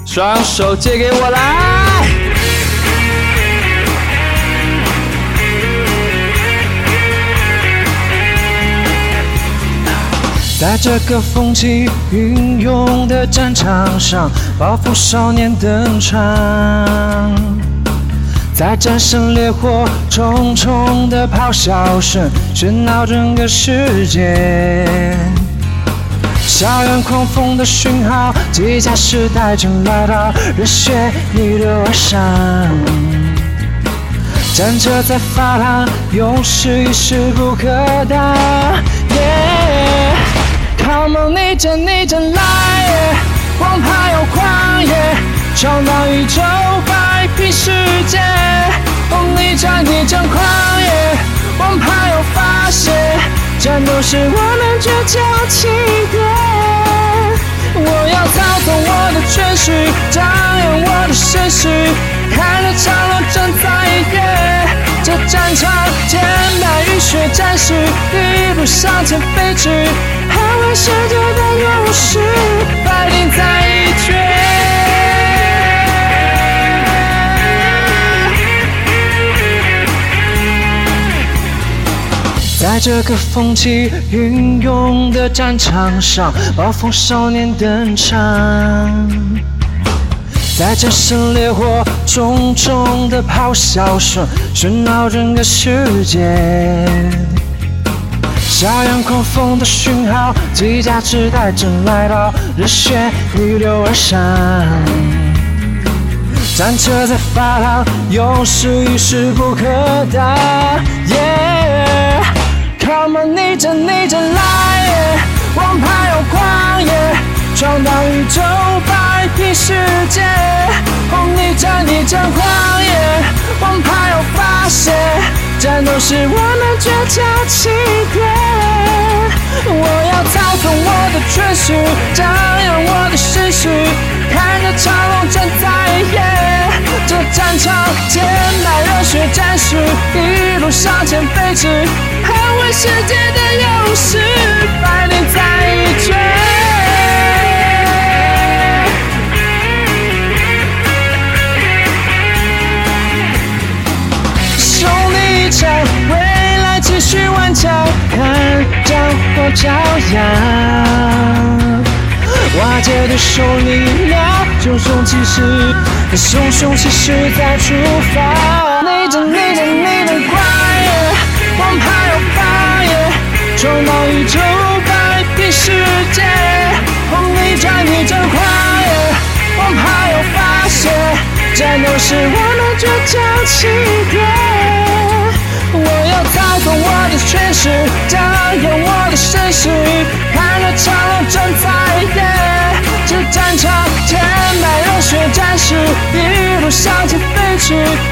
双手借给我来。在这个风起云涌的战场上，暴风少年登场。在战胜烈火，重重的咆哮声喧闹整个世界。校园狂风的讯号，机甲时代正来到，热血逆流而上。战车在发浪，勇士已势不可挡。Come on， 逆战来，王牌又狂野，闯荡宇宙，摆平世界。逆战狂野，王牌又发泄，战斗是我们倔强起点。我要操纵我的权势，张扬我的声势，看着长龙正在跃。这战场千百浴血战士，一路向前飞驰，捍卫世界的勇士，百灵在一绝。在这个风起云涌的战场上，暴风少年登场。在战胜烈火，重重的咆哮声喧闹整个世界。校园狂风的讯号，机甲时代正来到，热血逆流而上。战车在发浪，勇士已势不可挡。Come on， 逆战来，王牌又狂野，闯荡宇宙，摆平世界。逆战狂野，王牌又发泄，战斗是我们倔强起点。我要操纵我的权势，张扬我的声势，看着长龙正在跃。这战场千百热血战士，一路向前飞驰，捍卫世界的勇士，百灵在一绝。兄弟一场，未来继续顽强，看战火照耀。瓦解对手力量，熊熊气势再出发。逆战狂野，王牌又发野，闯荡宇宙，摆平世界。逆战狂野，王牌又发泄，战斗是我们倔强起点。我要操纵我的权势，张扬我的声势，看着长龙正在跃。这战场千百热血战士，一路向前飞驰。